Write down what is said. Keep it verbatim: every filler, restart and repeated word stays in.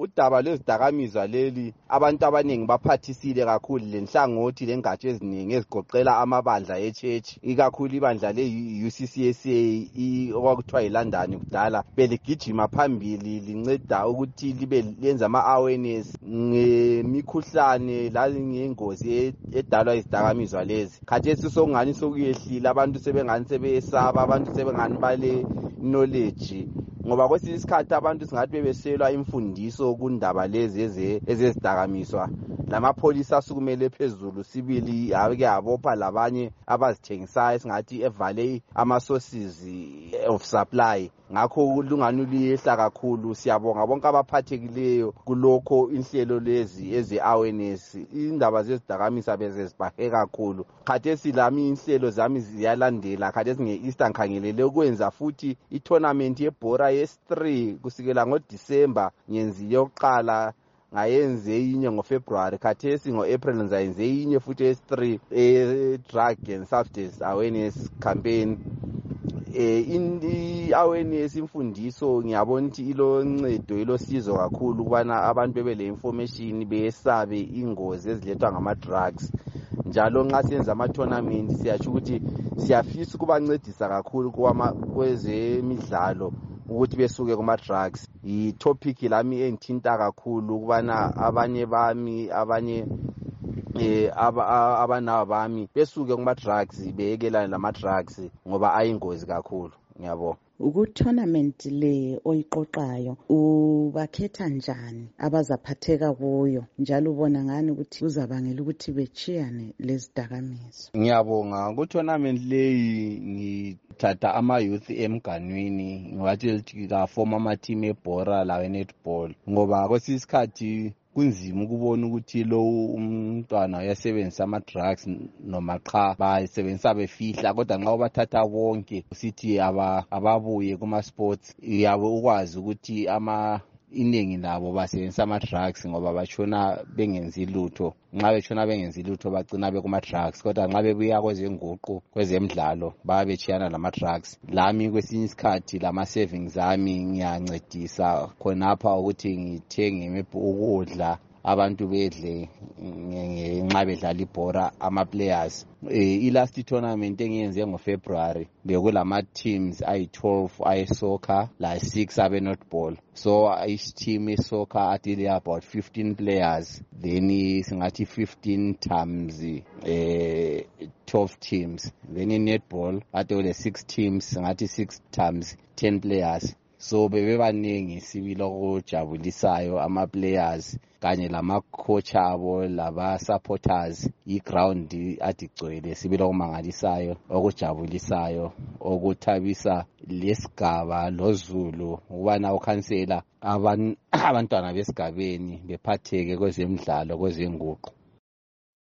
udaba lwezidakamizwa leli abantu abaningi baphathisile kakhulu lenhlangothi lengatsho eziningi ezigoqela amabandla echechi, ikakhulu ibandla le-U C C S A okwakuthiwa yiLondon kudala, beligijima phambili linceda ukuthi libe lenza ama-awareness ngemikhuhlane langengozi edalwa izidakamizwa lezi. Khathesi sokungani sokuyehlile, abantu sebengani sebeyesaba, abantu sebengani bale knowledge, ngoba kwesinye isikhathi abantu singathi bebeselwa imfundiso kundaba lezi ezezidakamizwa. Lamapholisa asukumele phezulu sibili ake abopha labanye abazithengisayo singathi evale ama-sources of supply. Ngakho ulungano liyehla kakhulu. Siyabonga bonke abaphathekileyo kulokho inhlelo lezi eze-awareness. Indaba zezidakamizwa bezezibahe kakhulu. Khathesi lami inhlelo zami ziyalandela. Khathesi nge-Easter khangelele ukwenza futhi i-tournament yebhora yes three kusukela ngoDisemba ngenzile yokuqala, ngayenze inye ngoFebruary, khathesi ngo-April ngizayenze inye futhi yes three e-drug and substance awareness campaign. Eh i-awareness imfundiso ngiyabona ukuthi iloncedo ilosizo kakhulu kubana abantu bebe le information besabe ingozi ezilethwa ngama-drugs. Njalo nxa siyenza ama-tournament siyatsho ukuthi siyafisa ukubancedisa kakhulu kwezemidlalo ukuthi besuke kuma-drugs. I-topic lami engithinta kakhulu ukubana abanye bami abanye eh abanawo bami besuke kuma-drugs beyekelana lama-drugs ngoba ayingozi kakhulu. Ngiyabonga. Ku-tournament le oyiqoqayo ubakhetha njani abazaphatheka kuyo, njalo ubona ngani ukuthi uzabangela ukuthi bechiyane lezidakamizwa? Ngiyabonga. Ku-tournament leyi ngithatha ama-youth emganwini ngiwathi lithi ka-form ama-team ebhora lawe netball, ngoba kwesinye isikhathi kunzima ukubona ukuthi lo umntwana uyasebenzisa ama-drugs noma cha bayisebenzisa befihla, kodwa nxa ubathatha bonke usithi ababuye kuma-sports uyabe ukwazi ukuthi ama iningi labo basebenzisa ama-drugs ngoba batshona bengenzi lutho. Nxa betshona bengenzi lutho bagcina bekuma-drugs, kodwa nxa bebuya kwezenguqu kwezemidlalo baya betshiyana lama-drugs. Lami kwesinye isikhathi lama-savings ami ngiyancedisa khonapha ukuthi ngithenge ukudla abantu bedle ngenxa bedlala ibhora ama-players. I-last tournament engiyenze ngoFebruary bekulama-teams ayi-twelve ayi-soccer la-six abe-netball. So each team i-soccer ati about fifteen players, then singathi fifteen times eh twelve teams. Then in-netball ati kule six teams singathi six times ten players. So bebebaningi sibili okujabulisayo ama-players kanye lama-coach abo laba-supporters. I-ground adigcwele sibili okumangalisayo okujabulisayo okuthabisa lesigaba loZulu ukubana ukhansela abantwana besigabeni bephatheke kwezemidlalo kwezenguqu.